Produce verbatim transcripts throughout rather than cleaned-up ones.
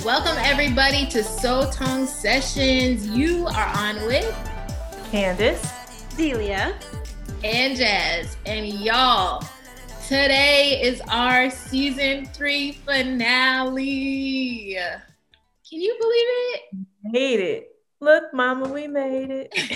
Welcome everybody to Soul Tong Sessions. You are on with Candace, Delia, and Jazz. And y'all, today is our season three finale. Can you believe it? Made it. Look, mama, we made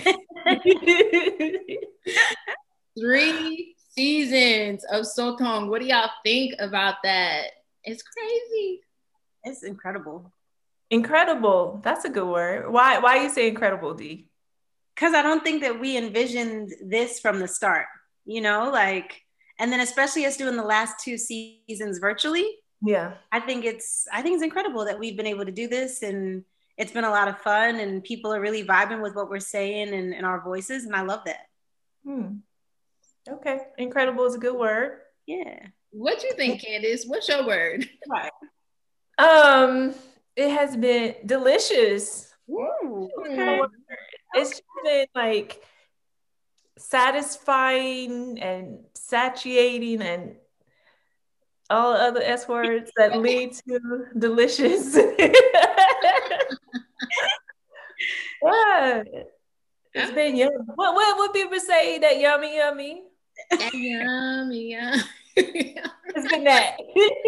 it. Three seasons of Soul Tong. What do y'all think about that? It's crazy. It's incredible. Incredible. That's a good word. Why why you say incredible, D? Because I don't think that we envisioned this from the start, you know, like, and then especially us doing the last two seasons virtually. Yeah. I think it's I think it's incredible that we've been able to do this, and it's been a lot of fun, and people are really vibing with what we're saying and, and our voices, and I love that. Hmm. Okay. Incredible is a good word. Yeah. What you think, Candace? What's your word? Right. Um, it has been delicious. Ooh, okay. It's just been like satisfying and satiating and all other S words that lead to delicious. What? It's been yummy. What, what would people say that yummy, yummy? Yummy, yummy. It's been that.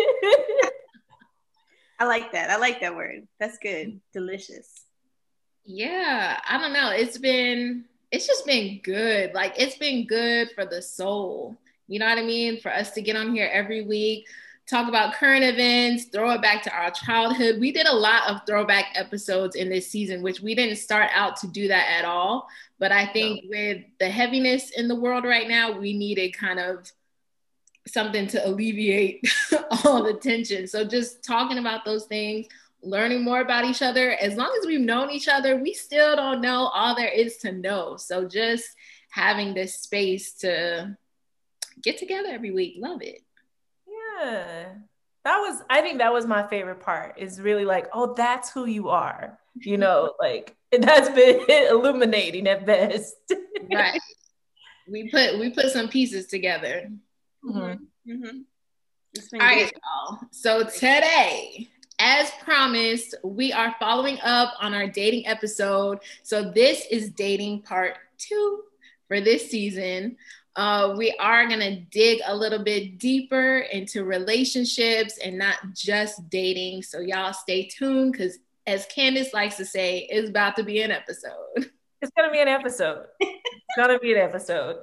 I like that. I like that word. That's good. Delicious. Yeah, I don't know. It's been, it's just been good. Like, it's been good for the soul. You know what I mean? For us to get on here every week, talk about current events, throw it back to our childhood. We did a lot of throwback episodes in this season, which we didn't start out to do that at all. But I think no. with the heaviness in the world right now, we needed kind of something to alleviate all the tension. So just talking about those things, learning more about each other. As long as we've known each other, we still don't know all there is to know. So just having this space to get together every week. Love it. Yeah. That was, I think that was my favorite part, is really like, oh, that's who you are. You know, like that's been illuminating at best. Right. We put, we put some pieces together. Mm-hmm. Mm-hmm. All right, y'all. So today, as promised, we are following up on our dating episode. So this is dating part two for this season. Uh, we are going to dig a little bit deeper into relationships and not just dating. So y'all stay tuned, because as Candace likes to say, it's about to be an episode. It's going to be an episode. It's going to be an episode.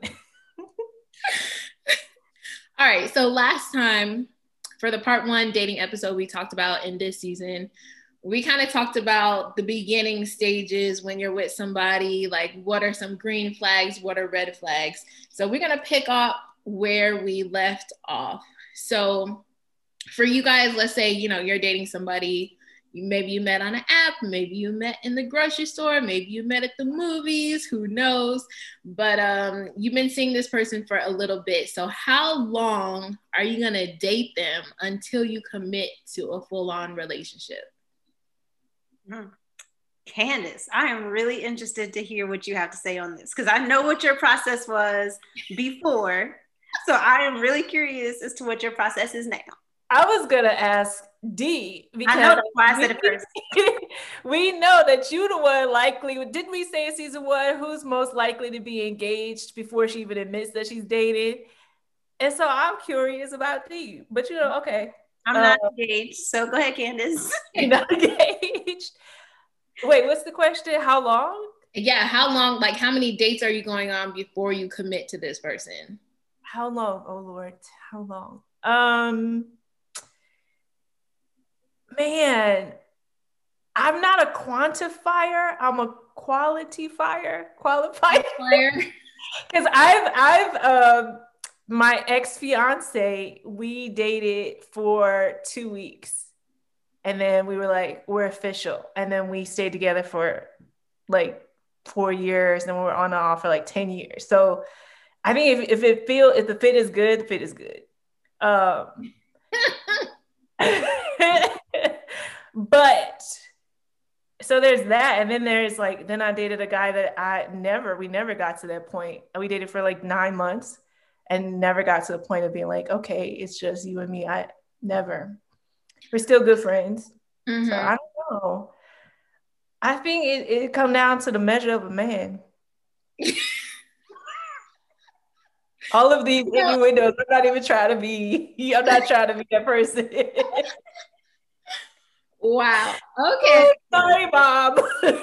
All right. So last time, for the part one dating episode we talked about in this season, we kind of talked about the beginning stages when you're with somebody, like what are some green flags, what are red flags. So we're going to pick up where we left off. So for you guys, let's say, you know, you're dating somebody, maybe you met on an app, maybe you met in the grocery store, maybe you met at the movies, who knows? But um, you've been seeing this person for a little bit. So how long are you going to date them until you commit to a full-on relationship? Mm. Candace, I am really interested to hear what you have to say on this, because I know what your process was before. So I am really curious as to what your process is now. I was going to ask D, because I know that's why I said it first. We know that you the one likely, didn't we say in season one, who's most likely to be engaged before she even admits that she's dated? And so I'm curious about D, but you know, okay. I'm not um, engaged, so go ahead, Candace. You're not engaged. Wait, what's the question? How long? Yeah, how long, like how many dates are you going on before you commit to this person? How long? Oh Lord, how long? Um, man, I'm not a quantifier. I'm a quality fire, qualifier. Because I've, I've, um, my ex-fiance, we dated for two weeks. And then we were like, we're official. And then we stayed together for like four years. And then we were on and off for like ten years. So I think if, if it feel, if the fit is good, the fit is good. Um, but so there's that. And then there's like, then I dated a guy that I never, we never got to that point. We dated for like nine months and never got to the point of being like, okay, it's just you and me. I never, we're still good friends. Mm-hmm. So I don't know. I think it, it come down to the measure of a man. All of these innuendos, I'm not even trying to be, I'm not trying to be that person. Wow. Okay. Sorry, Bob.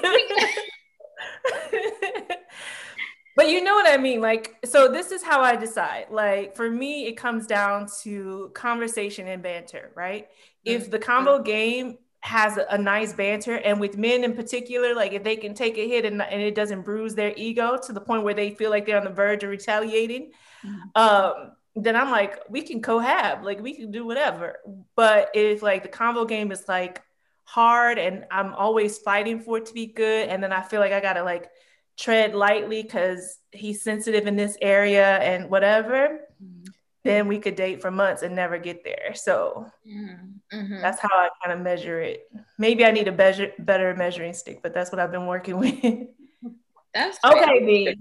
But you know what I mean? Like, so this is how I decide. Like, for me, it comes down to conversation and banter, right? Mm-hmm. If the combo game has a, a nice banter, and with men in particular, like if they can take a hit and, and it doesn't bruise their ego to the point where they feel like they're on the verge of retaliating, mm-hmm. um, then I'm like, we can cohab, like we can do whatever. But if like the combo game is like hard and I'm always fighting for it to be good, and then I feel like I gotta like tread lightly because he's sensitive in this area and whatever, mm-hmm. then we could date for months and never get there. So mm-hmm. that's how I kind of measure it. Maybe I need a better, better measuring stick, but that's what I've been working with. That's okay, B.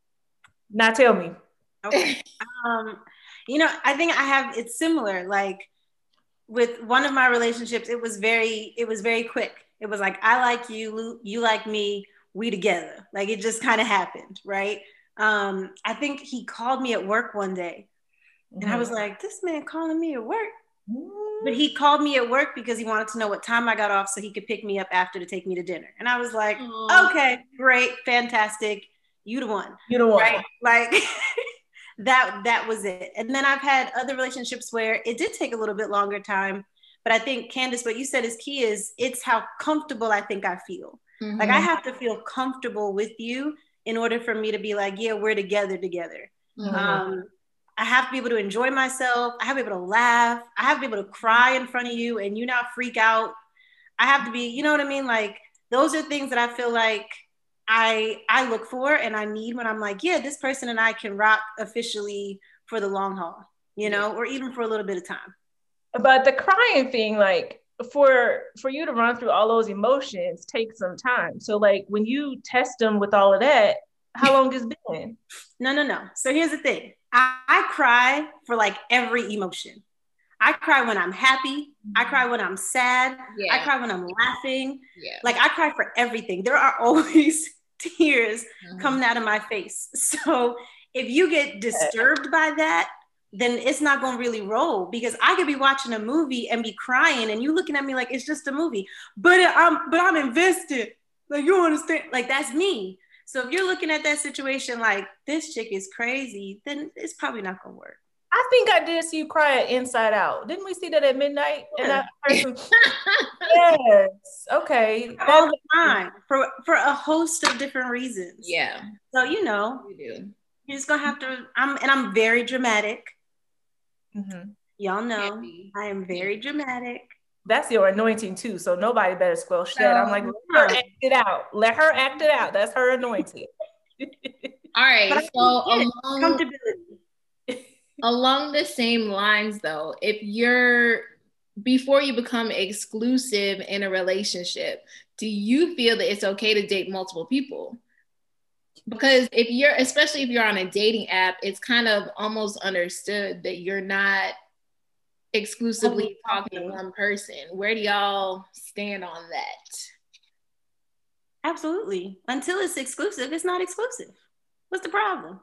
Now tell me. Okay. um, you know, I think I have, it's similar. Like with one of my relationships, it was very, it was very quick. It was like, I like you, you like me, we together. Like it just kind of happened, right? Um, I think he called me at work one day and mm-hmm. I was like, this man calling me at work. Mm-hmm. But he called me at work because he wanted to know what time I got off so he could pick me up after to take me to dinner. And I was like, mm-hmm. okay, great, fantastic. You the one. You the one. Right? Like that, that was it. And then I've had other relationships where it did take a little bit longer time. But I think, Candace, what you said is key is it's how comfortable I think I feel. Mm-hmm. Like I have to feel comfortable with you in order for me to be like, yeah, we're together together. Mm-hmm. Um, I have to be able to enjoy myself. I have to be able to laugh. I have to be able to cry in front of you and you not freak out. I have to be, you know what I mean? Like those are things that I feel like I I look for and I need when I'm like, yeah, this person and I can rock officially for the long haul, you know, yeah. or even for a little bit of time. But the crying thing, like, for for you to run through all those emotions takes some time. So like when you test them with all of that, how long has it been? No, no, no. So here's the thing. I, I cry for like every emotion. I cry when I'm happy. I cry when I'm sad. Yeah. I cry when I'm laughing. Yeah. Like I cry for everything. There are always tears mm-hmm. coming out of my face. So if you get disturbed by that, then it's not going to really roll because I could be watching a movie and be crying and you looking at me like it's just a movie, but I'm, but I'm invested. Like you understand, like that's me. So if you're looking at that situation, like this chick is crazy, then it's probably not going to work. I think I did see you cry at Inside Out. Didn't we see that at midnight? Yeah. And I yes. Okay. All the time for, for a host of different reasons. Yeah. So, you know, you do. You're just going to have to, I'm, and I'm very dramatic. Mm-hmm. Y'all know I am very dramatic. That's your anointing too. So nobody better squelch that. I'm like, let her act it out. Let her act it out. That's her anointing. All right. So along, along the same lines though, if you're, before you become exclusive in a relationship, do you feel that it's okay to date multiple people? Because if you're, especially if you're on a dating app, it's kind of almost understood that you're not exclusively talking to one person. Where do y'all stand on that? Absolutely. Until it's exclusive, it's not exclusive. What's the problem?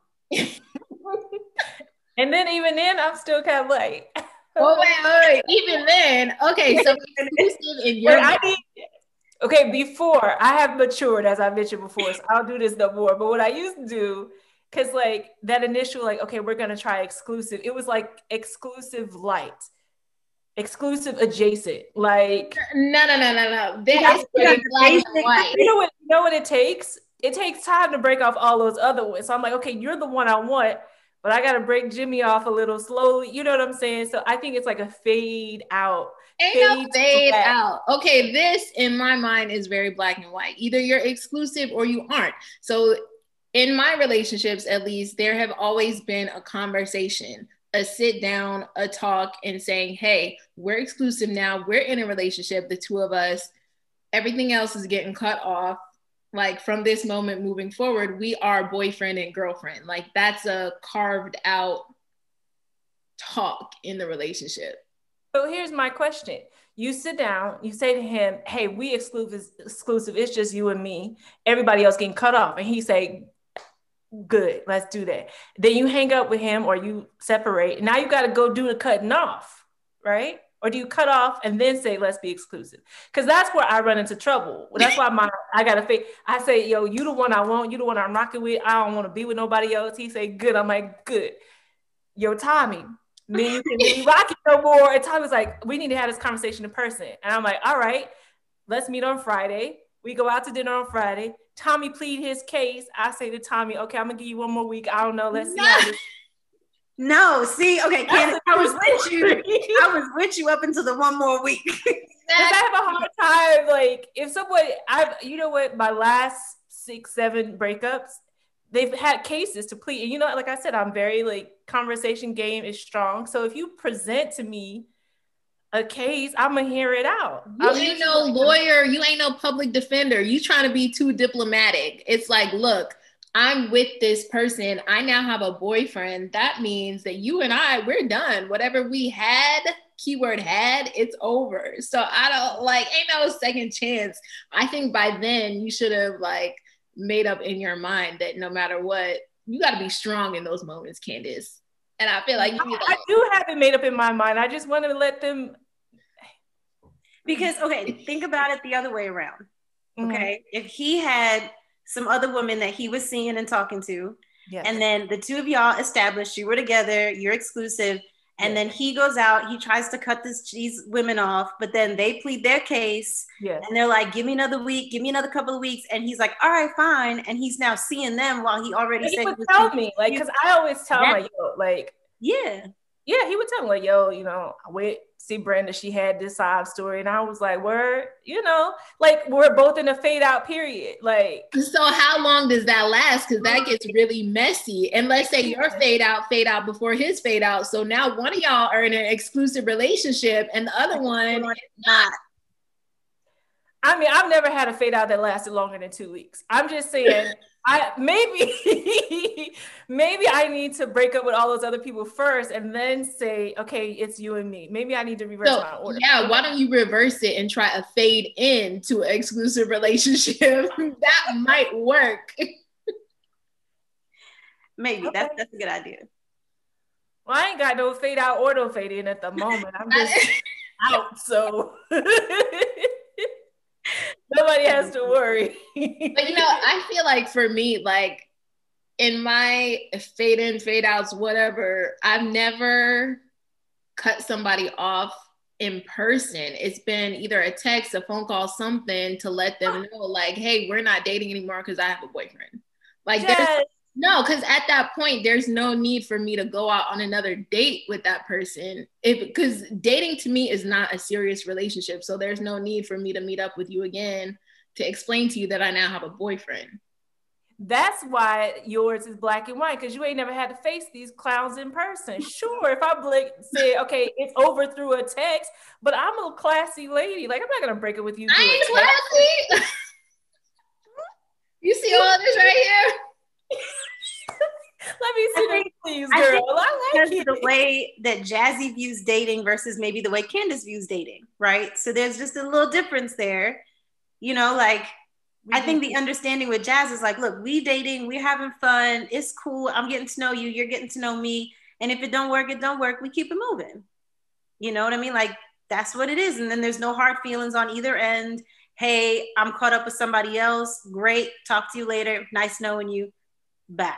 And then even then, I'm still kind of like, well, wait, wait, wait. Even then, okay, so exclusive in your I need, okay, before I have matured, as I mentioned before, so I'll do this no more. But what I used to do, because like that initial, like, okay, we're gonna try exclusive. It was like exclusive light, exclusive adjacent. Like no, no, no, no, no. That's black and white. You know what? You know what it takes? It takes time to break off all those other ones. So I'm like, okay, you're the one I want, but I gotta break Jimmy off a little slowly. You know what I'm saying? So I think it's like a fade out. Ain't fade no fade out. Okay, this in my mind is very black and white. Either you're exclusive or you aren't. So in my relationships, at least, there have always been a conversation, a sit down, a talk, and saying, hey, we're exclusive now. We're in a relationship, the two of us. Everything else is getting cut off. Like from this moment moving forward, we are boyfriend and girlfriend. Like that's a carved out talk in the relationship. So here's my question. You sit down, you say to him, hey, we exclusive, exclusive, it's just you and me. Everybody else getting cut off. And he say, good, let's do that. Then you hang up with him or you separate. Now you got to go do the cutting off, right? Or do you cut off and then say, let's be exclusive? Because that's where I run into trouble. That's why my I got to fake. I say, yo, you the one I want. You the one I'm rocking with. I don't want to be with nobody else. He say, good. I'm like, good. Yo, Tommy, me and you can be rocking no more. And Tommy's like, we need to have this conversation in person. And I'm like, all right, let's meet on Friday. We go out to dinner on Friday. Tommy plead his case. I say to Tommy, okay, I'm going to give you one more week. I don't know. Let's see how this No, see, okay, Candace, I was with you. I was with you up until the one more week. Because I have a hard time, like, if someone, I've, you know what, my last six, seven breakups, they've had cases to plead. And you know, like I said, I'm very, like, conversation game is strong. So if you present to me a case, I'm going to hear it out. You I'm ain't no lawyer. You ain't no public defender. You trying to be too diplomatic. It's like, look, I'm with this person. I now have a boyfriend. That means that you and I, we're done. Whatever we had, keyword had, it's over. So I don't like, ain't no second chance. I think by then you should have like made up in your mind that no matter what, you got to be strong in those moments, Candace. And I feel like, you I, I do have it made up in my mind. I just want to let them. Because, okay, think about it the other way around. Okay. Mm-hmm. If he had some other women that he was seeing and talking to. Yes. And then the two of y'all established you were together, you're exclusive. And yes. Then he goes out, he tries to cut this, these women off, but then they plead their case. Yes. And they're like, give me another week, give me another couple of weeks. And he's like, all right, fine. And he's now seeing them while he already but said he would he tell me, like, because I always tell him, like, yo, like, yeah. Yeah, he would tell me, like, yo, you know, I went see Brenda, she had this sob story. And I was like, word, you know, like, we're both in a fade out period. Like, so how long does that last? Because that gets really messy. And let's say your fade out, fade out before his fade out. So now one of y'all are in an exclusive relationship and the other one is not. I mean, I've never had a fade out that lasted longer than two weeks. I'm just saying, I maybe, maybe I need to break up with all those other people first and then say, okay, it's you and me. Maybe I need to reverse so, my order. Yeah, why don't you reverse it and try a fade into an exclusive relationship? That might work. Maybe, okay. that's, that's a good idea. Well, I ain't got no fade out or no fade in at the moment. I'm just out, so... Nobody has to worry. But you know, I feel like for me, like in my fade in, fade outs, whatever, I've never cut somebody off in person. It's been either a text, a phone call, something to let them know, like, hey, we're not dating anymore because I have a boyfriend. Like, yes. there's no, because at that point, there's no need for me to go out on another date with that person. If because dating to me is not a serious relationship. So there's no need for me to meet up with you again to explain to you that I now have a boyfriend. That's why yours is black and white, because you ain't never had to face these clowns in person. Sure, if I blink, say, okay, it's over through a text, but I'm a classy lady. Like, I'm not going to break it with you. I ain't classy. You see all this right here? Let me see them, please, girl. I, I like it. The way that Jazzy views dating versus maybe the way Candace views dating, right? So there's just a little difference there. You know, like, mm-hmm. I think the understanding with Jazz is like, look, we dating, we're having fun. It's cool. I'm getting to know you. You're getting to know me. And if it don't work, it don't work. We keep it moving. You know what I mean? Like, that's what it is. And then there's no hard feelings on either end. Hey, I'm caught up with somebody else. Great. Talk to you later. Nice knowing you. Bye.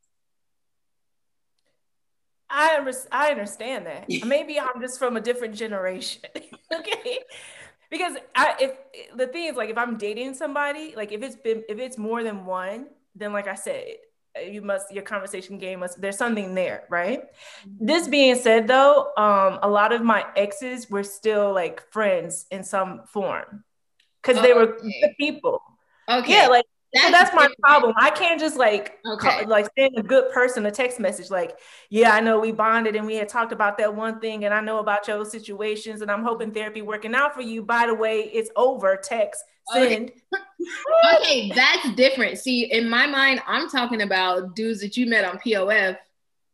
I, I understand that. Maybe I'm just from a different generation. Okay. Because I, if the thing is, like, if I'm dating somebody, like if it's been, if it's more than one, then like I said, you must, your conversation game must, there's something there, right? Mm-hmm. This being said though, um, a lot of my exes were still like friends in some form because oh, they were okay. good people. Okay. Yeah, like, That's, so that's my problem. I can't just like, okay. call, like send a good person a text message like, yeah, I know we bonded and we had talked about that one thing and I know about your situations and I'm hoping therapy working out for you. By the way, it's over. Text, send. Okay, okay, that's different. See, in my mind, I'm talking about dudes that you met on P O F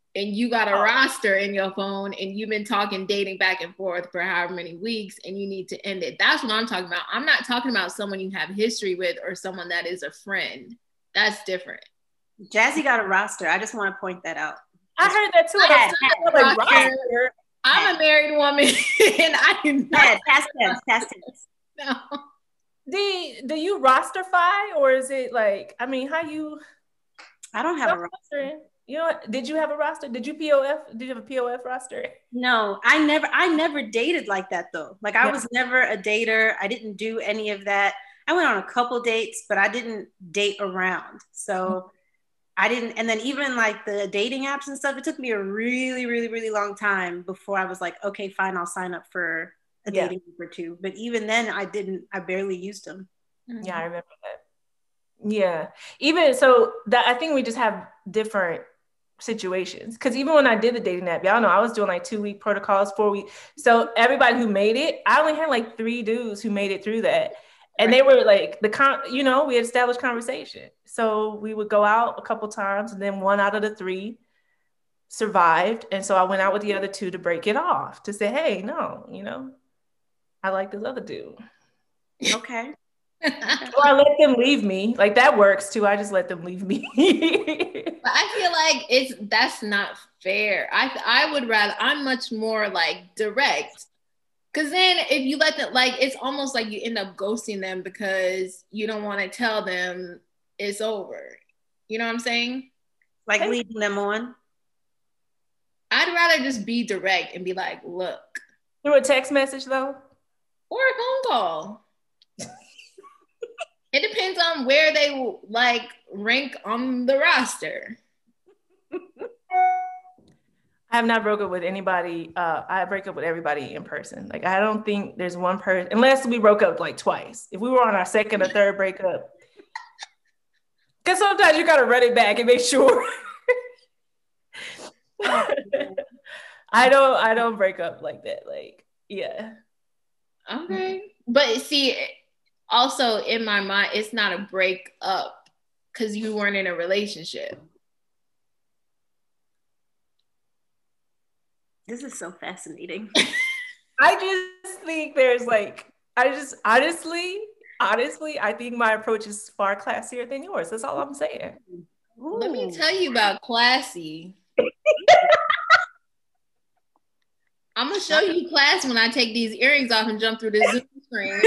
and you got a Oh. roster in your phone and you've been talking dating back and forth for however many weeks and you need to end it. That's what I'm talking about. I'm not talking about someone you have history with or someone that is a friend. That's different. Jazzy got a roster. I just want to point that out. I heard that too. I I'm had, still had like, roster. I'm a married woman and I do not. Yeah, past tense, past tense. No. Do, do you rosterify or is it like, I mean, how you? I don't have a roster. You know, did you have a roster? Did you P O F? Did you have a P O F roster? No, I never, I never dated like that though. Like I Yeah. was never a dater. I didn't do any of that. I went on a couple dates, but I didn't date around. So I didn't, and then even like the dating apps and stuff, it took me a really, really, really long time before I was like, okay, fine, I'll sign up for a Yeah. dating app or two. But even then I didn't, I barely used them. Yeah, I remember that. Yeah. Even so that I think we just have different situations. Cause even when I did the dating app, y'all know I was doing like two week protocols, four week. So everybody who made it, I only had like three dudes who made it through that. And they were like the con, you know, we had established conversation. So we would go out a couple times and then one out of the three survived. And so I went out with the other two to break it off to say, hey, no, you know, I like this other dude. Okay. Or I let them leave me. Like that works too. I just let them leave me. But I feel like it's that's not fair. I I would rather I'm much more like direct. Cause then if you let them like it's almost like you end up ghosting them because you don't want to tell them it's over. You know what I'm saying? Like leading them on. I'd rather just be direct and be like, look. Through a text message though? Or a phone call. It depends on where they like rank on the roster. I have not broke up with anybody. Uh, I break up with everybody in person. Like I don't think there's one person, unless we broke up like twice. If we were on our second or third breakup, because sometimes you gotta run it back and make sure. I don't. I don't break up like that. Like yeah. Okay, but see. Also, in my mind, it's not a break up because you weren't in a relationship. This is so fascinating. I just think there's like, I just honestly, honestly, I think my approach is far classier than yours. That's all I'm saying. Ooh. Let me tell you about classy. I'm going to show you class when I take these earrings off and jump through the Zoom screen.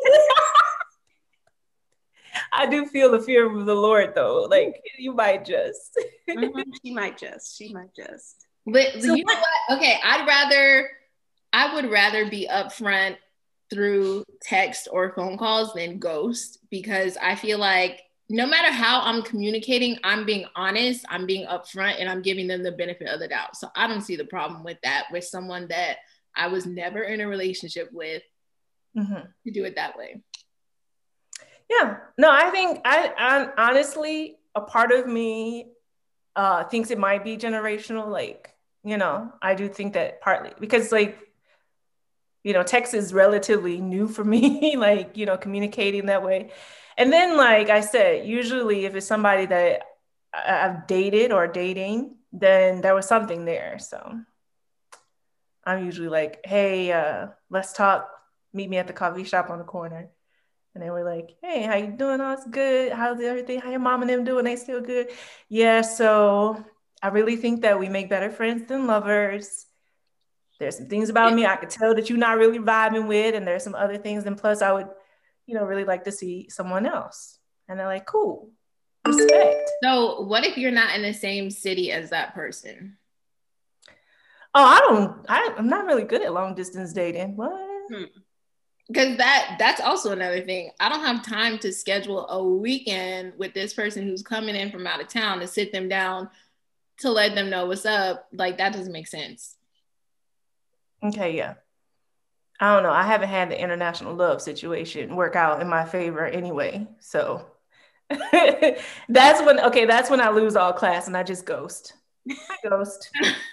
I do feel the fear of the Lord, though. Like you might just. Mm-hmm. She might just. She might just. But So you know what? Okay, I'd rather. I would rather be upfront through text or phone calls than ghost because I feel like no matter how I'm communicating, I'm being honest, I'm being upfront, and I'm giving them the benefit of the doubt. So I don't see the problem with that with someone that I was never in a relationship with mm-hmm. to do it that way. Yeah, no, I think I, I honestly, a part of me uh, thinks it might be generational. Like, you know, I do think that partly because like, you know, text is relatively new for me, like, you know, communicating that way. And then, like I said, usually if it's somebody that I've dated or dating, then there was something there. So I'm usually like, hey, uh, let's talk, meet me at the coffee shop on the corner. And they were like, hey, how you doing? Oh, it's good. How's everything? How your mom and them doing? They still good? Yeah, so I really think that we make better friends than lovers. There's some things about me I could tell that you're not really vibing with. And there's some other things. And plus I would, you know, really like to see someone else. And they're like, cool, respect. So what if you're not in the same city as that person? Oh, I don't, I, I'm not really good at long distance dating. What? Hmm. Because that that's also another thing. I don't have time to schedule a weekend with this person who's coming in from out of town to sit them down to let them know what's up. Like, that doesn't make sense. Okay, yeah. I don't know. I haven't had the international love situation work out in my favor anyway. So that's when, okay, that's when I lose all class and I just ghost. I ghost.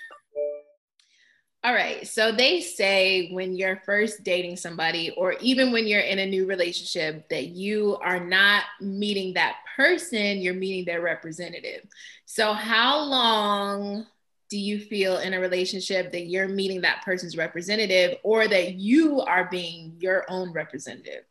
All right. So they say when you're first dating somebody, or even when you're in a new relationship, that you are not meeting that person, you're meeting their representative. So how long do you feel in a relationship that you're meeting that person's representative or that you are being your own representative?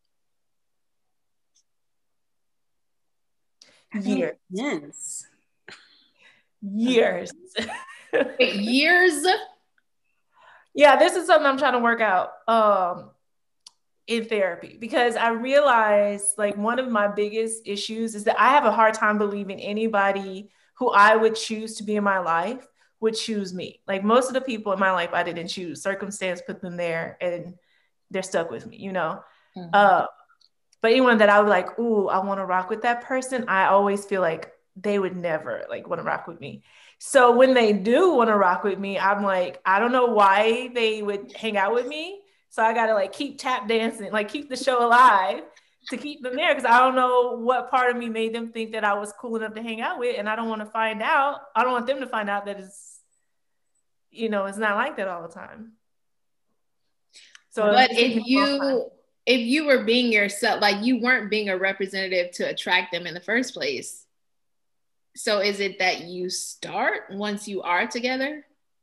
Years. Yes. Years. Wait, years? Yeah, this is something I'm trying to work out um, in therapy, because I realize like one of my biggest issues is that I have a hard time believing anybody who I would choose to be in my life would choose me. Like most of the people in my life, I didn't choose. Circumstance put them there and they're stuck with me, you know? Mm-hmm. Uh, but anyone that I would like, ooh, I want to rock with that person, I always feel like they would never like want to rock with me. So when they do want to rock with me, I'm like, I don't know why they would hang out with me. So I got to like keep tap dancing, like keep the show alive to keep them there. Cause I don't know what part of me made them think that I was cool enough to hang out with. And I don't want to find out. I don't want them to find out that it's, you know, it's not like that all the time. So but if you, if you were being yourself, like you weren't being a representative to attract them in the first place. So is it that you start once you are together?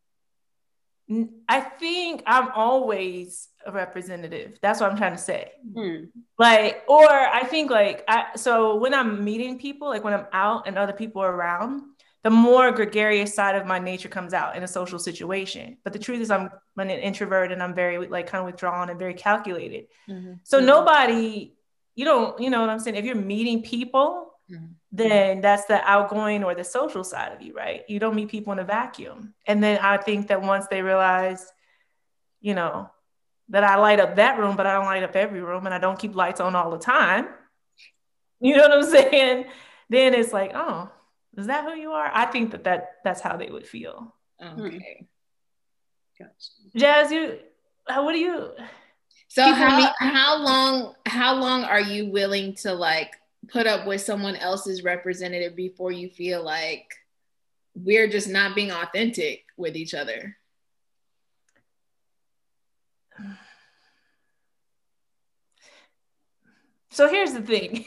I think I'm always a representative. That's what I'm trying to say. Hmm. Like, or I think like, I, so when I'm meeting people, like when I'm out and other people are around, the more gregarious side of my nature comes out in a social situation. But the truth is I'm, I'm an introvert and I'm very like kind of withdrawn and very calculated. Mm-hmm. So mm-hmm. nobody, you don't, you know what I'm saying? If you're meeting people, mm-hmm. then that's the outgoing or the social side of you, right? You don't meet people in a vacuum. And then I think that once they realize, you know, that I light up that room, but I don't light up every room and I don't keep lights on all the time. You know what I'm saying? Then it's like, oh, is that who you are? I think that, that that's how they would feel. Okay. Gotcha. Jazz, you, what do you? So how, meet- how long, how long are you willing to like put up with someone else's representative before you feel like we're just not being authentic with each other? So here's the thing.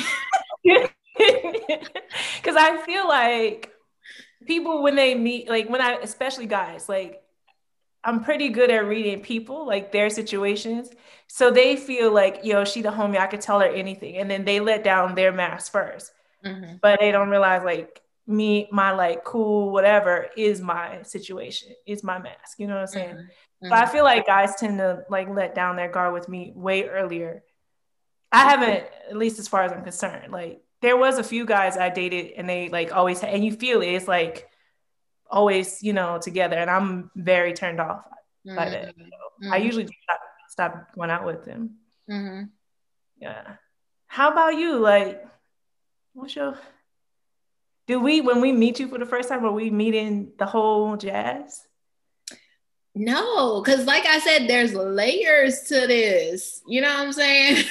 Because I feel like people, when they meet, like when I, especially guys, like I'm pretty good at reading people, like their situations. So they feel like, yo, she the homie, I could tell her anything. And then they let down their mask first. Mm-hmm. But they don't realize like me, my like cool, whatever is my situation, is my mask. You know what I'm saying? Mm-hmm. So I feel like guys tend to like let down their guard with me way earlier. I haven't, at least as far as I'm concerned, like there was a few guys I dated and they like always had, and you feel it, it's like always, you know, together. And I'm very turned off mm-hmm. by that. So mm-hmm. I usually stop, stop going out with them. Mm-hmm. Yeah. How about you? Like, what's your, do we, when we meet you for the first time, are we meeting the whole Jazz? No, because like I said, there's layers to this. You know what I'm saying?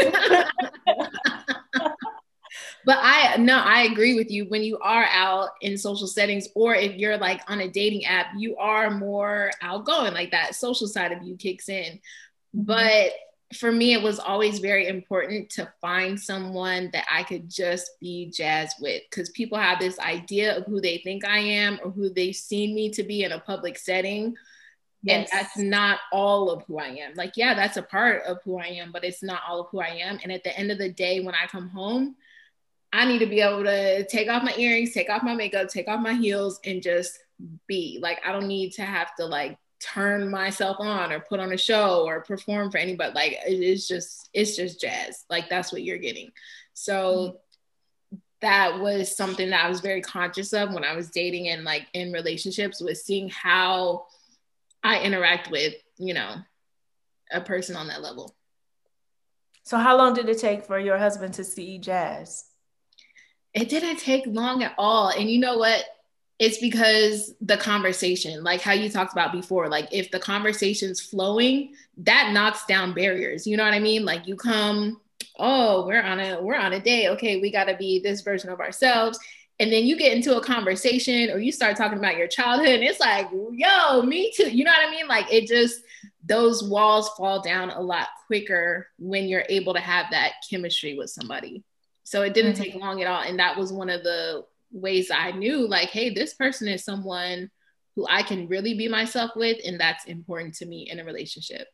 But I, no, I agree with you. When you are out in social settings, or if you're like on a dating app, you are more outgoing, like that social side of you kicks in. Mm-hmm. But for me, it was always very important to find someone that I could just be Jazz with, because people have this idea of who they think I am or who they've seen me to be in a public setting. Yes. And that's not all of who I am. Like, yeah, that's a part of who I am, but it's not all of who I am. And at the end of the day, when I come home, I need to be able to take off my earrings, take off my makeup, take off my heels, and just be. Like, I don't need to have to like turn myself on or put on a show or perform for anybody. Like, it's just, it's just Jazz. Like, that's what you're getting. So mm-hmm. that was something that I was very conscious of when I was dating and like in relationships, was seeing how I interact with, you know, a person on that level. So how long did it take for your husband to see Jazz? It didn't take long at all. And you know what? It's because the conversation, like how you talked about before, like if the conversation's flowing, that knocks down barriers. You know what I mean? Like you come, oh, we're on a, we're on a date. Okay, we got to be this version of ourselves. And then you get into a conversation or you start talking about your childhood and it's like, yo, me too. You know what I mean? Like it just, those walls fall down a lot quicker when you're able to have that chemistry with somebody. So it didn't mm-hmm. take long at all. And that was one of the ways I knew like, hey, this person is someone who I can really be myself with, and that's important to me in a relationship.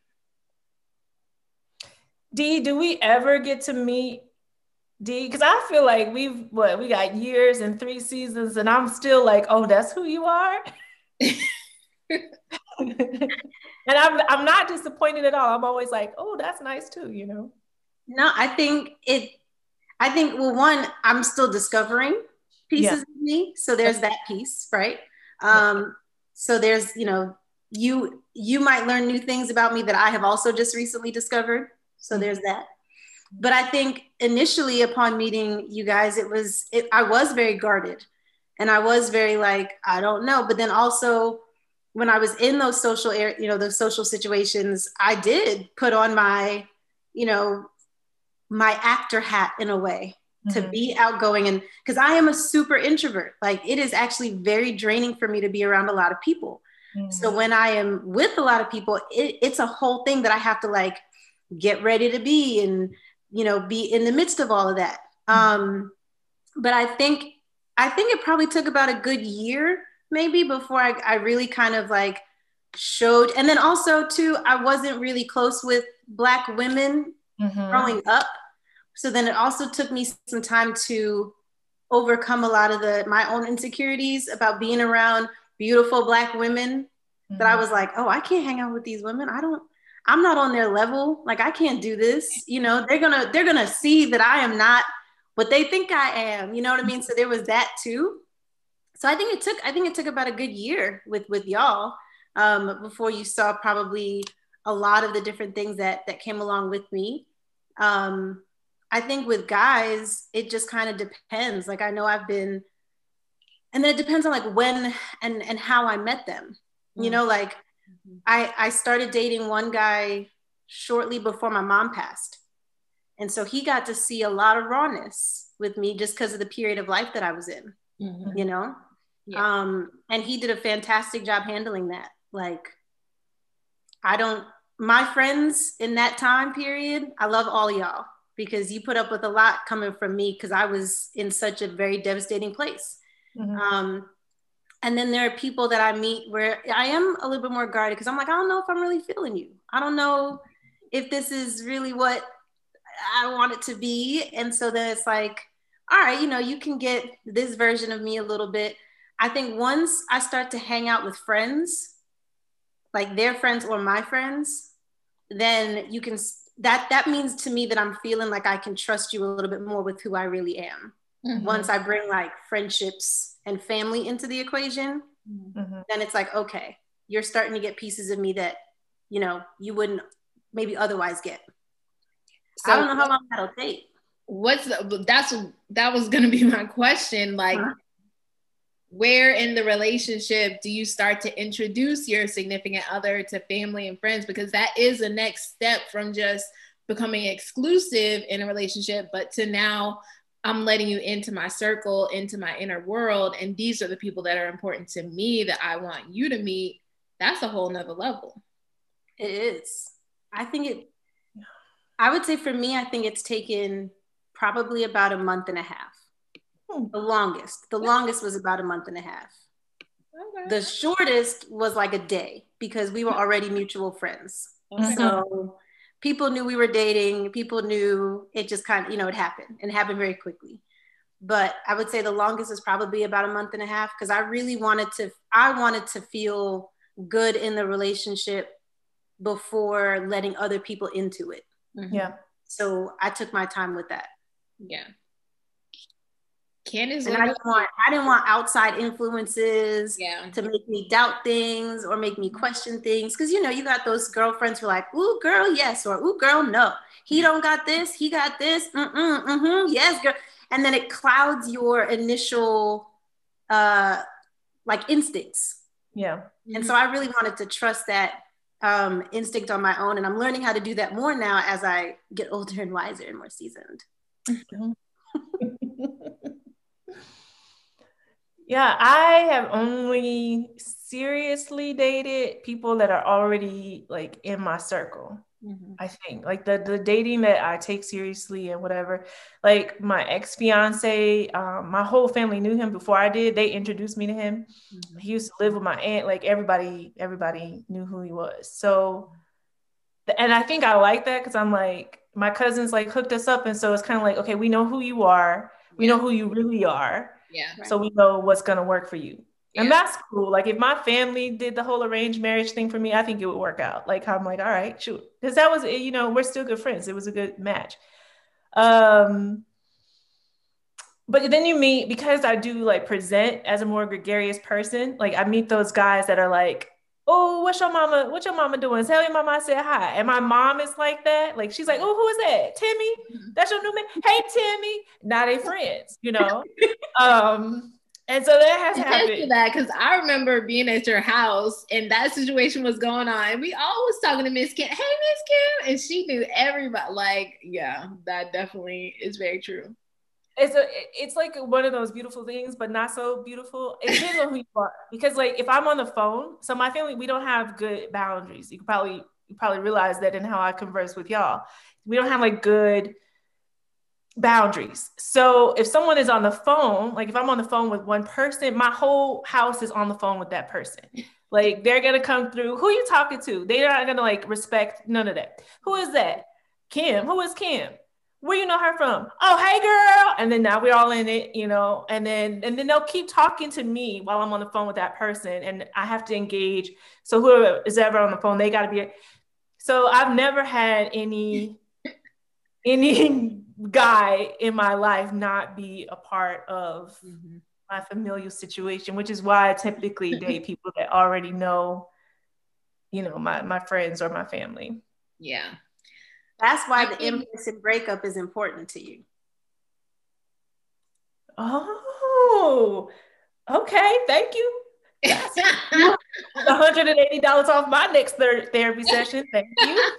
D, do we ever get to meet D? Because I feel like we've, what, we got years and three seasons, and I'm still like, oh, that's who you are? And I'm, I'm not disappointed at all. I'm always like, oh, that's nice too, you know? No, I think it, I think, well, one, I'm still discovering pieces yeah. of me. So there's that piece, right? Um, so there's, you know, you, you might learn new things about me that I have also just recently discovered. So mm-hmm. there's that. But I think initially upon meeting you guys, it was, it, I was very guarded and I was very like, I don't know. But then also when I was in those social, air, you know, those social situations, I did put on my, you know, my actor hat in a way mm-hmm. to be outgoing. And because I am a super introvert, like it is actually very draining for me to be around a lot of people. Mm-hmm. So when I am with a lot of people, it, it's a whole thing that I have to like get ready to be and, you know, be in the midst of all of that. Mm-hmm. Um, but I think, I think it probably took about a good year maybe before I, I really kind of like showed. And then also too, I wasn't really close with Black women mm-hmm. growing up. So then it also took me some time to overcome a lot of the, my own insecurities about being around beautiful Black women mm-hmm. that I was like, oh, I can't hang out with these women. I don't, I'm not on their level. Like, I can't do this. You know, they're gonna, they're gonna see that I am not what they think I am. You know what I mean? So there was that too. So I think it took, I think it took about a good year with, with y'all um, before you saw probably a lot of the different things that, that came along with me. Um, I think with guys, it just kind of depends. Like, I know I've been, and then it depends on like when and, and how I met them. Mm-hmm. You know, like mm-hmm. I, I started dating one guy shortly before my mom passed. And so he got to see a lot of rawness with me just because of the period of life that I was in, mm-hmm. you know? Yeah. Um, and he did a fantastic job handling that. Like, I don't, my friends in that time period, I love all y'all because you put up with a lot coming from me because I was in such a very devastating place. Mm-hmm. Um, and then there are people that I meet where I am a little bit more guarded because I'm like, I don't know if I'm really feeling you. I don't know if this is really what I want it to be. And so then it's like, all right, you know, you can get this version of me a little bit. I think once I start to hang out with friends, like their friends or my friends, then you can, that, that means to me that I'm feeling like I can trust you a little bit more with who I really am. Mm-hmm. Once I bring like friendships and family into the equation, mm-hmm. then it's like, okay, you're starting to get pieces of me that, you know, you wouldn't maybe otherwise get. So I don't know how long that'll take. What's the, that's, that was going to be my question. Like, huh? Where in the relationship do you start to introduce your significant other to family and friends? Because that is the next step from just becoming exclusive in a relationship, but to now I'm letting you into my circle, into my inner world. And these are the people that are important to me that I want you to meet. That's a whole nother level. It is. I think it, I would say for me, I think it's taken probably about a month and a half. Hmm. The longest. The longest was about a month and a half. Okay. The shortest was like a day because we were already mutual friends. Okay. So people knew we were dating. People knew it just kind of, you know, it happened and it happened very quickly. But I would say the longest was probably about a month and a half because I really wanted to, I wanted to feel good in the relationship before letting other people into it. Mm-hmm. Yeah. So I took my time with that. Yeah. Candace, and I didn't want I didn't want outside influences yeah. to make me doubt things or make me question things. Cause you know, you got those girlfriends who are like, ooh, girl, yes, or ooh, girl, no. He don't got this, he got this, mm-mm, mm-hmm, yes, girl. And then it clouds your initial uh like instincts. Yeah. And so I really wanted to trust that um instinct on my own. And I'm learning how to do that more now as I get older and wiser and more seasoned. Yeah, I have only seriously dated people that are already like in my circle. Mm-hmm. I think like the the dating that I take seriously and whatever, like my ex-fiance, um, my whole family knew him before I did. They introduced me to him. Mm-hmm. He used to live with my aunt. Like everybody, everybody knew who he was. So, and I think I like that because I'm like, my cousins like hooked us up. And so it's kind of like, okay, we know who you are. We yeah. know who you really are. Yeah. So we know what's going to work for you. Yeah. And that's cool. Like if my family did the whole arranged marriage thing for me, I think it would work out. Like I'm like, all right, shoot. Because that was, you know, we're still good friends. It was a good match. Um, but then you meet, because I do like present as a more gregarious person, like I meet those guys that are like, oh, what's your mama, what your mama doing? Tell your mama I said hi. And my mom is like that. Like she's like, oh, who is that? Timmy? That's your new man? Hey, Timmy. Now they friends, you know? um, And so that has happened. To that, because I remember being at your house and that situation was going on. And we all was talking to Miss Kim. Hey, Miss Kim. And she knew everybody. Like, yeah, that definitely is very true. It's a, it's like one of those beautiful things, but not so beautiful. It depends on who you are. Because like if I'm on the phone, so my family, we don't have good boundaries. You can probably, you probably realize that in how I converse with y'all. We don't have like good boundaries. So if someone is on the phone, like if I'm on the phone with one person, my whole house is on the phone with that person. Like they're going to come through. Who are you talking to? They're not going to like respect none of that. Who is that? Kim. Who is Kim? Where you know her from? Oh, hey girl. And then now we're all in it, you know, and then, and then they'll keep talking to me while I'm on the phone with that person. And I have to engage. So whoever is ever on the phone, they got to be. So I've never had any, any guy in my life not be a part of mm-hmm. my familial situation, which is why I typically date people that already know, you know, my, my friends or my family. Yeah. That's why the implicit breakup is important to you. Oh, okay. Thank you. one hundred eighty dollars off my next third therapy session. Thank you.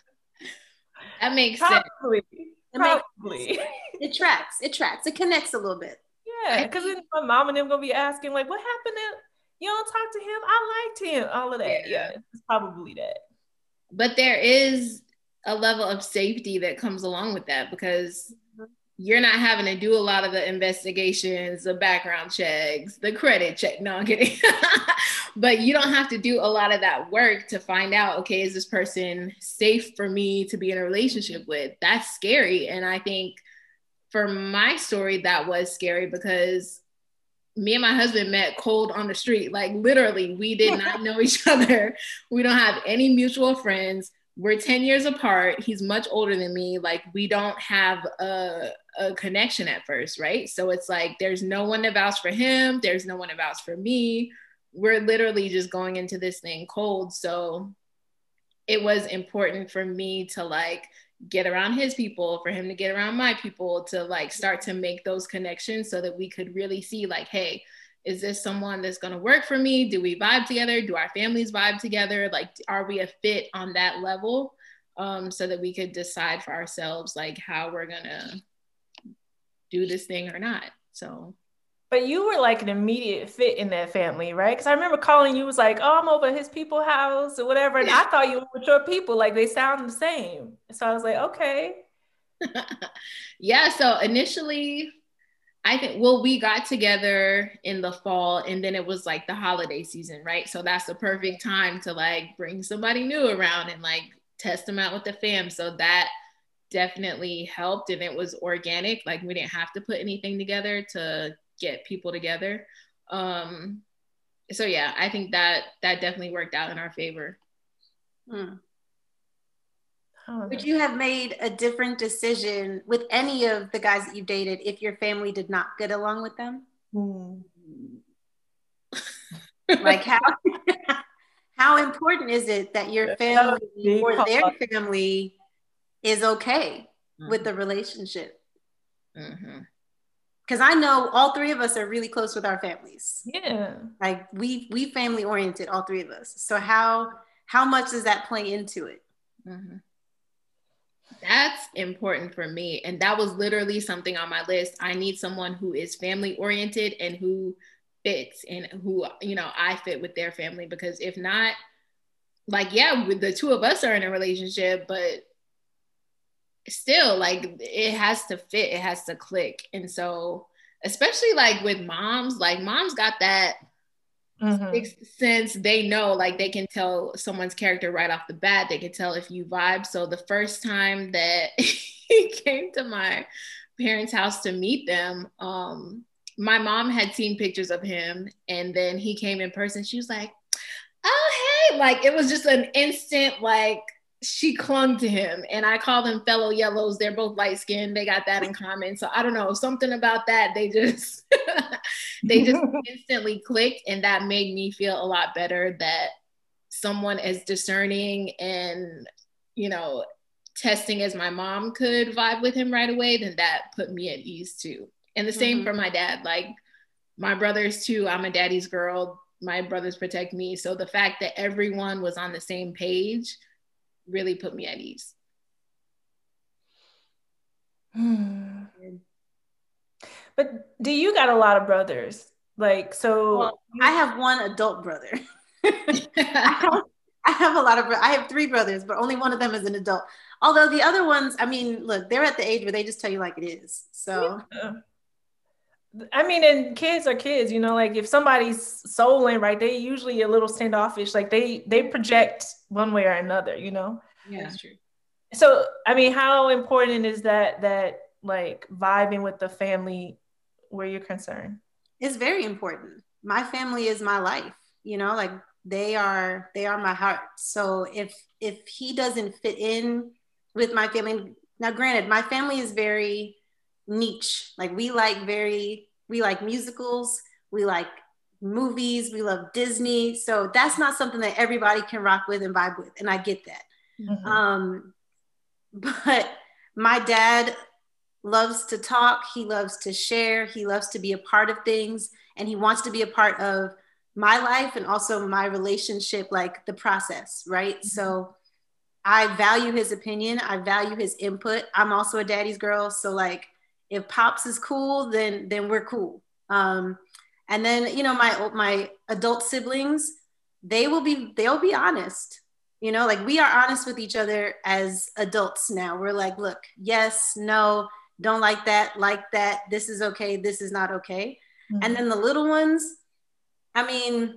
That makes Probably. sense. Probably. It tracks. It tracks. It connects a little bit. Yeah, because then my mom and them gonna be asking like, "What happened? To, you don't talk to him? I liked him." All of that. Yeah, yeah, it's probably that. But there is a level of safety that comes along with that because mm-hmm. you're not having to do a lot of the investigations, the background checks, the credit check. No, I'm kidding. But you don't have to do a lot of that work to find out, okay, is this person safe for me to be in a relationship with? That's scary. And I think for my story, that was scary because me and my husband met cold on the street. Like literally, we did not know each other. We don't have any mutual friends. We're ten years apart. He's much older than me. Like we don't have a, a connection at first, right? So it's like, there's no one to vouch for him. There's no one to vouch for me. We're literally just going into this thing cold. So it was important for me to like get around his people, for him to get around my people, to like start to make those connections so that we could really see like, hey, is this someone that's going to work for me? Do we vibe together? Do our families vibe together? Like, are we a fit on that level? Um, so that we could decide for ourselves, like how we're going to do this thing or not. So. But you were like an immediate fit in that family, right? Because I remember calling you, was like, oh, I'm over at his people's house or whatever. And I thought you were with your people, like they sound the same. So I was like, okay. Yeah, so initially, I think, well, we got together in the fall and then it was like the holiday season, right? So that's the perfect time to like bring somebody new around and like test them out with the fam. So that definitely helped and it was organic. Like we didn't have to put anything together to get people together. Um, so yeah, I think that that definitely worked out in our favor. Hmm. Would you have made a different decision with any of the guys that you dated if your family did not get along with them? Hmm. Like how how important is it that your family or their family is okay mm-hmm. with the relationship? Mm-hmm. Because I know all three of us are really close with our families. Yeah. Like we we family oriented, all three of us. So how how much does that play into it? Mm-hmm. That's important for me. And that was literally something on my list. I need someone who is family oriented and who fits and who, you know, I fit with their family. Because if not, like, yeah, with the two of us are in a relationship, but still, like, it has to fit, it has to click. And so, especially like with moms, like moms got that mm-hmm. sixth sense. They know, like, they can tell someone's character right off the bat. They can tell if you vibe. So the first time that he came to my parents' house to meet them, um, my mom had seen pictures of him, and then he came in person. She was like, oh, hey, like, it was just an instant, like, she clung to him. And I call them fellow yellows. They're both light skinned. They got that in common. So I don't know, something about that. They just, they just instantly clicked. And that made me feel a lot better that someone as discerning and, you know, testing as my mom could vibe with him right away. Then that put me at ease too. And the same mm-hmm. for my dad. Like, my brothers too, I'm a daddy's girl. My brothers protect me. So the fact that everyone was on the same page really put me at ease. Hmm. But do you got a lot of brothers? Like, so well, I have one adult brother. I, have, I have a lot of, I have three brothers, but only one of them is an adult. Although the other ones, I mean, look, they're at the age where they just tell you like it is. So. Yeah. I mean, and kids are kids, you know, like if somebody's souling, right, they usually a little standoffish, like they, they project one way or another, you know? Yeah, that's true. So, I mean, how important is that, that like vibing with the family where you're concerned? It's very important. My family is my life, you know, like they are, they are my heart. So if, if he doesn't fit in with my family, now granted, my family is very niche. Like we like very, we like musicals, we like movies, we love Disney. So that's not something that everybody can rock with and vibe with. And I get that. Mm-hmm. Um, but my dad loves to talk. He loves to share. He loves to be a part of things. And he wants to be a part of my life and also my relationship, like the process, right? Mm-hmm. So I value his opinion. I value his input. I'm also a daddy's girl. So like, if Pops is cool, then then we're cool. Um, and then, you know, my my adult siblings, they will be, they'll be honest. You know, like we are honest with each other as adults now. We're like, look, yes, no, don't like that, like that. This is okay. This is not okay. Mm-hmm. And then the little ones, I mean,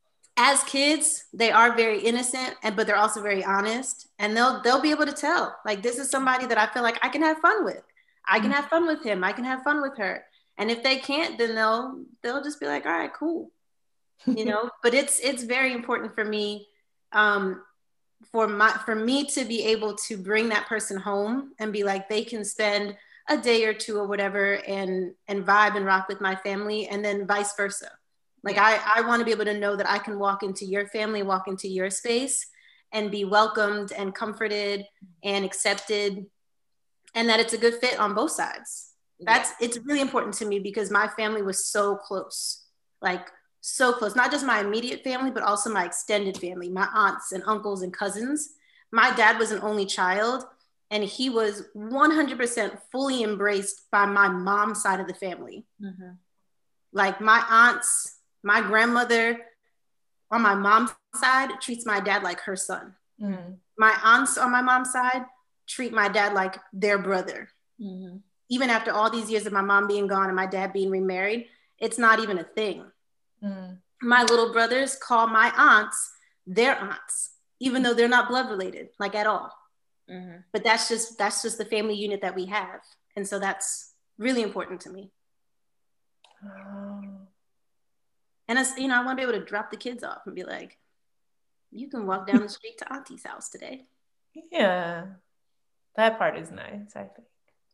as kids, they are very innocent, and but they're also very honest. And they'll they'll be able to tell, like, this is somebody that I feel like I can have fun with. I can have fun with him. I can have fun with her. And if they can't, then they'll they'll just be like, all right, cool. You know, but it's it's very important for me, um, for my for me to be able to bring that person home and be like, they can spend a day or two or whatever and and vibe and rock with my family, and then vice versa. Like I, I want to be able to know that I can walk into your family, walk into your space and be welcomed and comforted and accepted, and that it's a good fit on both sides. That's, yeah. It's really important to me because my family was so close, like so close, not just my immediate family, but also my extended family, my aunts and uncles and cousins. My dad was an only child, and he was one hundred percent fully embraced by my mom's side of the family. Mm-hmm. Like my aunts, my grandmother on my mom's side treats my dad like her son. Mm-hmm. My aunts on my mom's side treat my dad like their brother. Mm-hmm. Even after all these years of my mom being gone and my dad being remarried, it's not even a thing. Mm-hmm. My little brothers call my aunts their aunts, even though they're not blood related, like at all. Mm-hmm. But that's just, that's just the family unit that we have. And so that's really important to me. Oh. And it's, you know, I want to be able to drop the kids off and be like, you can walk down the street to Auntie's house today. Yeah. That part is nice, I think.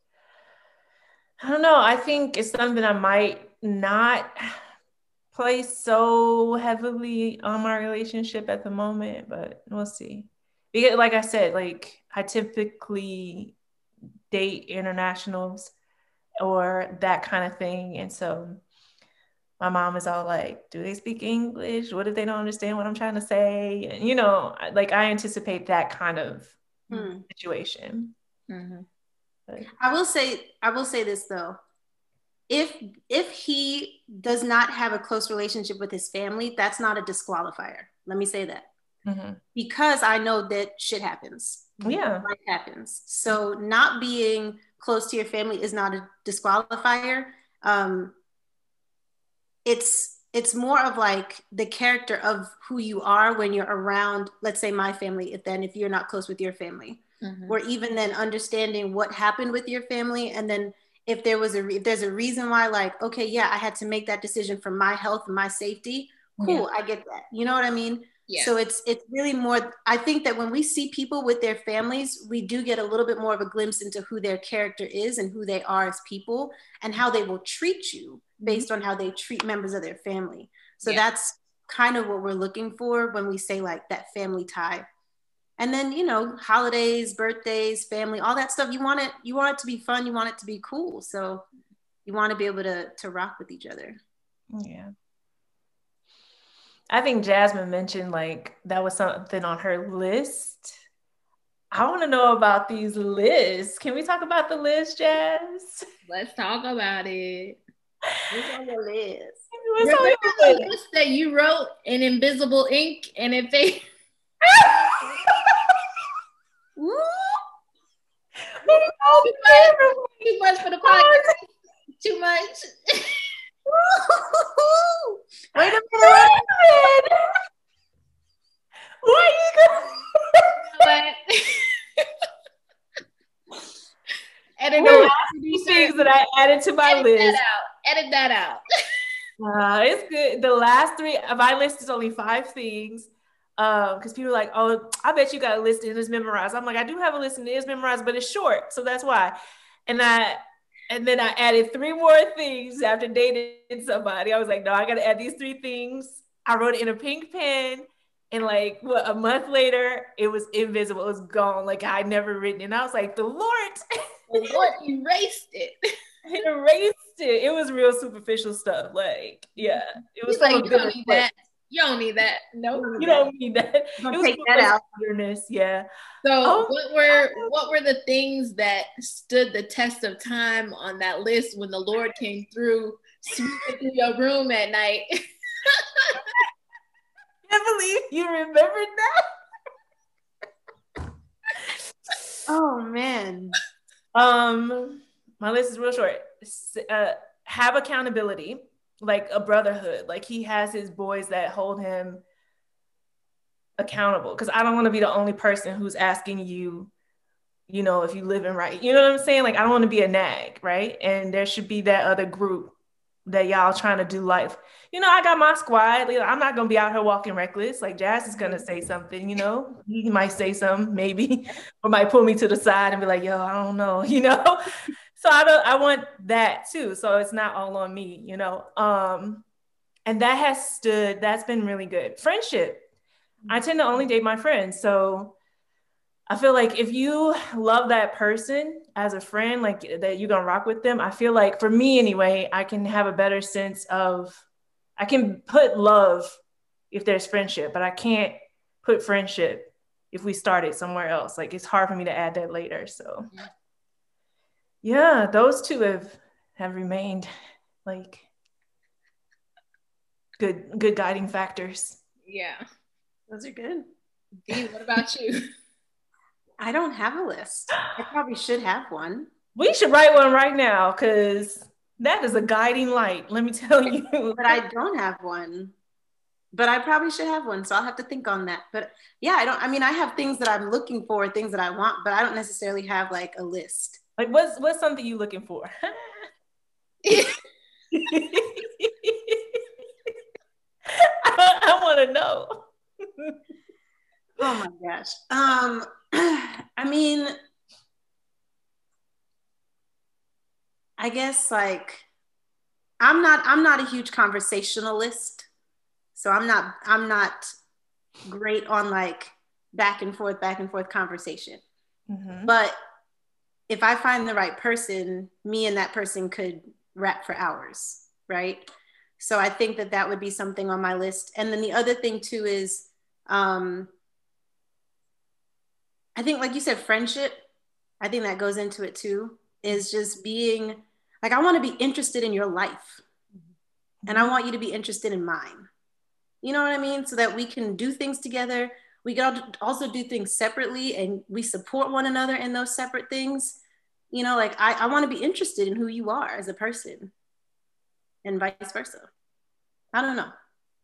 I don't know. I think it's something I might not place so heavily on my relationship at the moment, but we'll see. Because like I said, like I typically date internationals or that kind of thing. And so my mom is all like, do they speak English? What if they don't understand what I'm trying to say? And, you know, like I anticipate that kind of hmm. situation. Mm-hmm. I will say, I will say this though. If, if he does not have a close relationship with his family, that's not a disqualifier. Let me say that. mm-hmm. because I know that shit happens. Yeah. Life happens. So not being close to your family is not a disqualifier. Um, it's it's more of like the character of who you are when you're around, let's say my family, if then if you're not close with your family, mm-hmm. or even then understanding what happened with your family. And then if there was a, re- if there's a reason why, like, okay, yeah, I had to make that decision for my health and my safety. Cool. Yeah. I get that. You know what I mean? Yeah. So it's, it's really more, I think that when we see people with their families, we do get a little bit more of a glimpse into who their character is and who they are as people and how they will treat you based on how they treat members of their family. So yeah. that's kind of what we're looking for when we say like that family tie. And then, you know, holidays, birthdays, family, all that stuff, you want it, you want it to be fun. You want it to be cool. So you want to be able to, to rock with each other. Yeah. I think Jasmine mentioned like that was something on her list. I want to know about these lists. Can we talk about the list, Jazz? Let's talk about it. What's on your list? Remember the list that you wrote in invisible ink and it faded? Too much, too much for the podcast. Too much. Wait a minute. Wait a minute. What are you going Edit the last few things that I added to my Edit list. That out. Edit that out. Uh, it's good. The last three, my list is only five things. Um, because people are like, oh, I bet you got a list and it's memorized. I'm like, I do have a list and it is memorized, but it's short, so that's why. And I, and then I added three more things after dating somebody. I was like, no, I got to add these three things. I wrote it in a pink pen, and like what a month later, it was invisible. It was gone. Like I never written it. And I was like, the Lord, the Lord erased it. It erased it. It was real superficial stuff. Like, yeah, it was like, you don't need that. You don't need that. No, nope. You don't need that. It was take that out. Yeah. So oh. what were what were the things that stood the test of time on that list when the Lord came through, sweeping through your room at night? I can't believe you remembered that. Oh man. Um, my list is real short. Uh, have accountability. Like a brotherhood, like he has his boys that hold him accountable. Because I don't want to be the only person who's asking you, you know, if you living right. You know what I'm saying? Like I don't want to be a nag, right? And there should be that other group that y'all trying to do life. You know, I got my squad. I'm not gonna be out here walking reckless. Like Jazz is gonna say something. You know, he might say something maybe, or might pull me to the side and be like, "Yo, I don't know." You know. So I don't, I want that too. So it's not all on me, you know? Um, and that has stood, that's been really good. Friendship. I tend to only date my friends. So I feel like if you love that person as a friend, like that you're gonna rock with them, I feel like for me anyway, I can have a better sense of, I can put love if there's friendship, but I can't put friendship if we started somewhere else. Like it's hard for me to add that later, so. Yeah, those two have have remained like good good guiding factors. Yeah, those are good. Dee, what about you? I don't have a list. I probably should have one. We should write one right now because that is a guiding light. Let me tell you. But I don't have one. But I probably should have one, so I'll have to think on that. But yeah, I don't. I mean, I have things that I'm looking for, things that I want, but I don't necessarily have like a list. Like what's what's something you looking for? I, I want to know. Oh my gosh. Um, I mean, I guess like I'm not I'm not a huge conversationalist, so I'm not I'm not great on like back and forth, back and forth conversation. Mm-hmm. But if I find the right person, me and that person could rap for hours, right? So I think that that would be something on my list. And then the other thing too is, um, I think like you said, friendship, I think that goes into it too, is just being, like I want to be interested in your life. And I want you to be interested in mine. You know what I mean? So that we can do things together. we can also do things separately and we support one another in those separate things. You know, like I, I want to be interested in who you are as a person and vice versa. I don't know.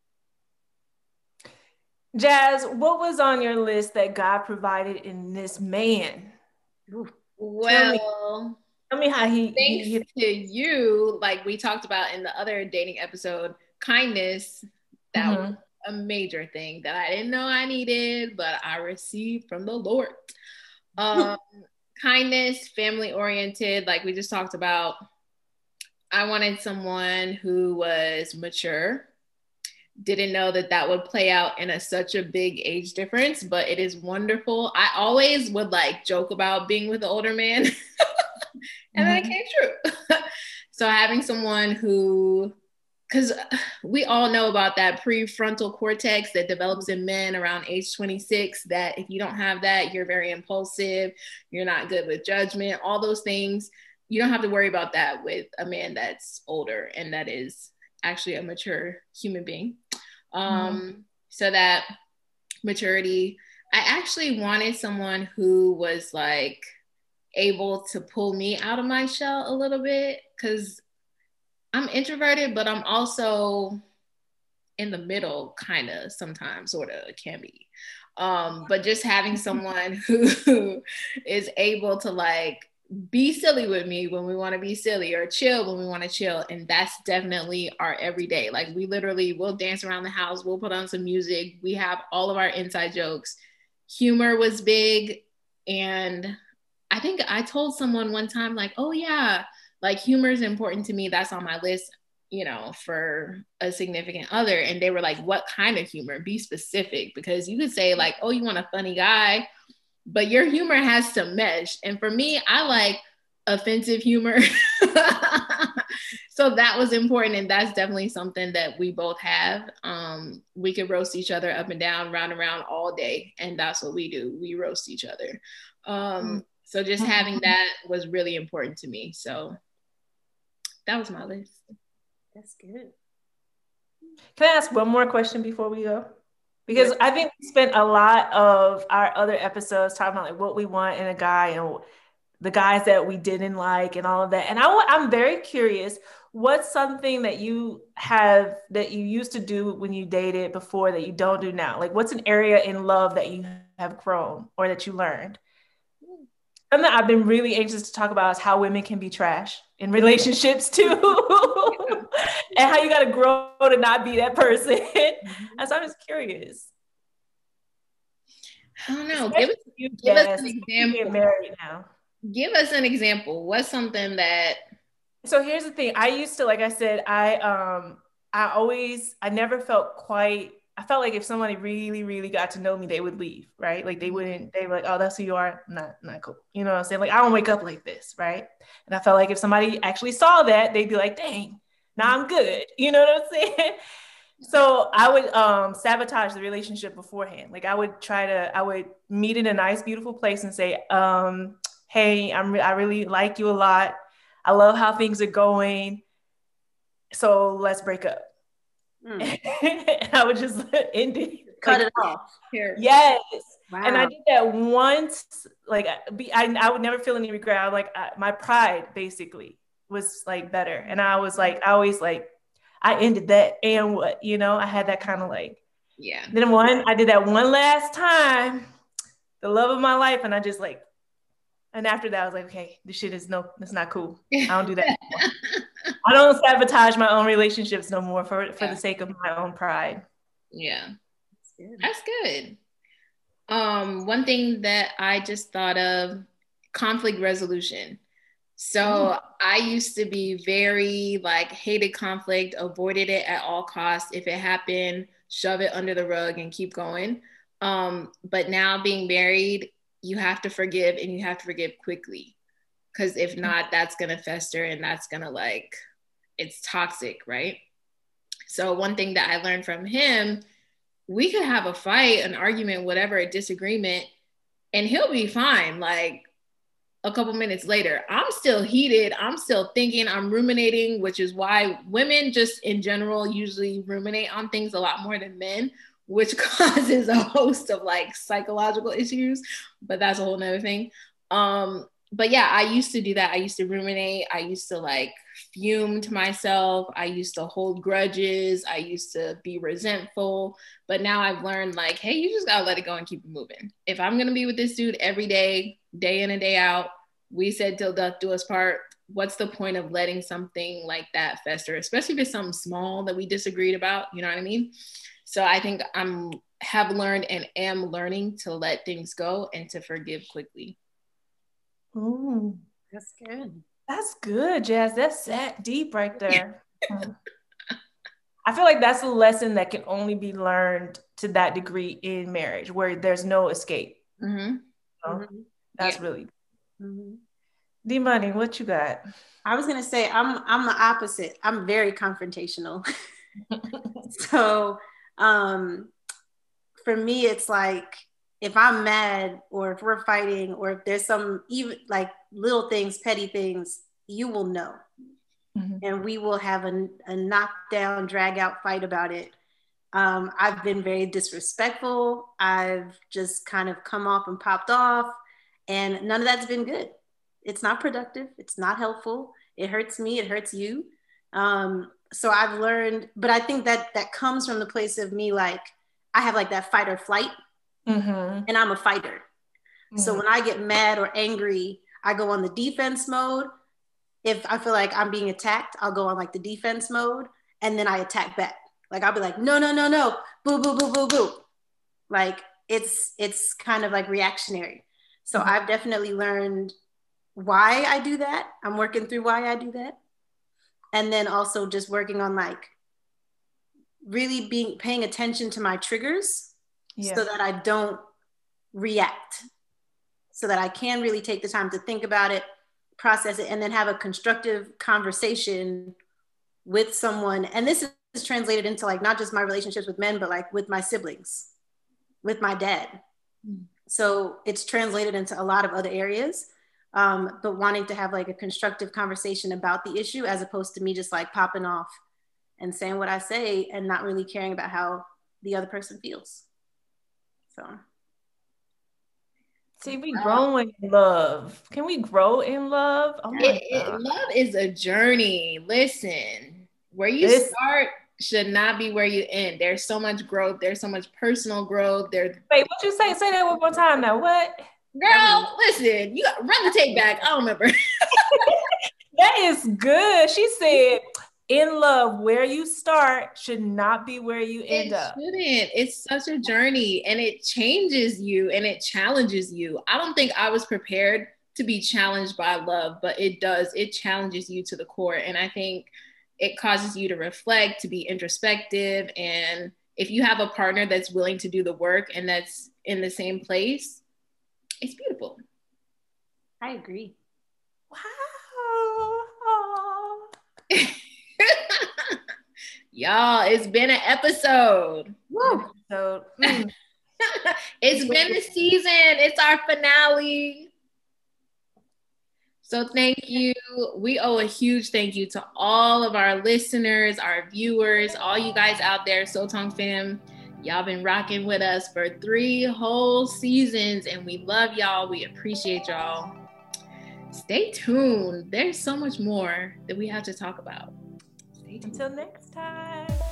Jazz, what was on your list that God provided in this man? Ooh. Well, tell me, tell me how he, thanks he, to you, like we talked about in the other dating episode, kindness, that mm-hmm. was a major thing that I didn't know I needed, but I received from the Lord. Um, kindness, family oriented, like we just talked about. I wanted someone who was mature. Didn't know that that would play out in a such a big age difference, but it is wonderful. I always would like joke about being with an older man, and mm-hmm. then it came true. So having someone who, because we all know about that prefrontal cortex that develops in men around age twenty-six, that if you don't have that, you're very impulsive, you're not good with judgment, all those things. You don't have to worry about that with a man that's older and that is actually a mature human being. Um, mm-hmm. So that maturity, I actually wanted someone who was like able to pull me out of my shell a little bit, because I'm introverted, but I'm also in the middle, kind of sometimes, sort of can be. Um, but just having someone who is able to like be silly with me when we want to be silly, or chill when we want to chill. And that's definitely our everyday. Like we literally will dance around the house. We'll put on some music. We have all of our inside jokes. Humor was big. And I think I told someone one time, like, oh yeah, like humor is important to me. That's on my list, you know, for a significant other. And they were like, what kind of humor? Be specific, because you could say like, oh, you want a funny guy, but your humor has to mesh. And for me, I like offensive humor. So that was important. And that's definitely something that we both have. Um, we could roast each other up and down, round and round all day. And that's what we do. We roast each other. Um, so just having that was really important to me. So that was my list. That's good. Can I ask one more question before we go? Because I think we spent a lot of our other episodes talking about like what we want in a guy and the guys that we didn't like and all of that. And I, I'm very curious, what's something that you have, that you used to do when you dated before that you don't do now? Like what's an area in love that you have grown or that you learned? Something that I've been really anxious to talk about is how women can be trash in relationships too. And how you got to grow to not be that person. And so I'm just curious. I don't know. Give, us, you, give us an example. Get married now. Give us an example. What's something that... So here's the thing. I used to, like I said, I um, I always, I never felt quite, I felt like if somebody really, really got to know me, they would leave, right? Like they wouldn't, they were like, oh, that's who you are. Not, not cool. You know what I'm saying? Like I don't wake up like this, right? And I felt like if somebody actually saw that, they'd be like, dang, now I'm good. You know what I'm saying? So I would um, sabotage the relationship beforehand. Like I would try to, I would meet in a nice, beautiful place and say, um, hey, I'm re- I really like you a lot. I love how things are going. So let's break up. Mm. And I would just end it. Cut like, it off. Here. Yes. Wow. And I did that once. Like I, I, I would never feel any regret. I like I, my pride basically was like better. And I was like, I always like, I ended that and what, you know, I had that kind of like, yeah. Then one, I did that one last time, the love of my life. And I just like, and after that, I was like, okay, this shit is no, it's not cool. I don't do that anymore. I don't sabotage my own relationships no more for, for yeah. the sake of my own pride. Yeah. That's good. That's good. Um, one thing that I just thought of, conflict resolution. So mm. I used to be very like hated conflict, avoided it at all costs. If it happened, shove it under the rug and keep going. Um, but now being married, you have to forgive and you have to forgive quickly. Because if not, that's going to fester and that's going to like, it's toxic, right? So one thing that I learned from him, we could have a fight, an argument, whatever, a disagreement, and he'll be fine. Like, a couple minutes later, I'm still heated. I'm still thinking, I'm ruminating, which is why women just in general usually ruminate on things a lot more than men. which causes a host of like psychological issues, but that's a whole nother thing. Um, but yeah, I used to do that. I used to ruminate. I used to like fume to myself. I used to hold grudges. I used to be resentful. But now I've learned like, hey, you just gotta let it go and keep it moving. If I'm gonna be with this dude every day, day in and day out, we said till death do us part. What's the point of letting something like that fester, especially if it's something small that we disagreed about? You know what I mean? So I think I'm have learned and am learning to let things go and to forgive quickly. Ooh, that's good. That's good, Jazz. That's that deep right there. I feel like that's a lesson that can only be learned to that degree in marriage, where there's no escape. Mm-hmm. So mm-hmm. That's yeah. really. Mm-hmm. D-Money, what you got? I was gonna say I'm I'm the opposite. I'm very confrontational. So um, for me, it's like if I'm mad or if we're fighting or if there's some even like little things, petty things, you will know. Mm-hmm. And we will have a, a knockdown, drag out fight about it. Um, I've been very disrespectful. I've just kind of come off and popped off, and none of that's been good. It's not productive. It's not helpful. It hurts me. It hurts you. Um, so I've learned, but I think that that comes from the place of me, like I have like that fight or flight. Mm-hmm. And I'm a fighter. Mm-hmm. So when I get mad or angry, I go on the defense mode. If I feel like I'm being attacked, I'll go on like the defense mode, and then I attack back. Like I'll be like, no, no, no, no, boo, boo, boo, boo, boo. Like it's it's kind of like reactionary. So mm-hmm. I've definitely learned why I do that. I'm working through why I do that. And then also just working on like really being paying attention to my triggers. Yeah. So that I don't react, so that I can really take the time to think about it, process it, and then have a constructive conversation with someone. And this is translated into like not just my relationships with men, but like with my siblings, with my dad. Mm. So it's translated into a lot of other areas, um, but wanting to have like a constructive conversation about the issue as opposed to me just like popping off and saying what I say and not really caring about how the other person feels. So. See, we growing in love. Can we grow in love? Oh my it, it, love is a journey. Listen, where you This, start should not be where you end. There's so much growth. There's so much personal growth. There's wait, what you say? Say that one more time now. What? Girl, I mean, listen, you got run the tape back. I don't remember. That is good. She said, in love, where you start should not be where you end it up. Shouldn't. It's such a journey, and it changes you and it challenges you. I don't think I was prepared to be challenged by love, but it does. It challenges you to the core. And I think it causes you to reflect, to be introspective. And if you have a partner that's willing to do the work and that's in the same place, it's beautiful. I agree. Wow. Y'all, it's been an episode. Woo. So, mm. It's been the season. It's our finale. So thank you. We owe a huge thank you to all of our listeners, our viewers, all you guys out there, Sotong fam. Y'all been rocking with us for three whole seasons, and we love y'all. We appreciate y'all. Stay tuned. There's so much more that we have to talk about. Until next time.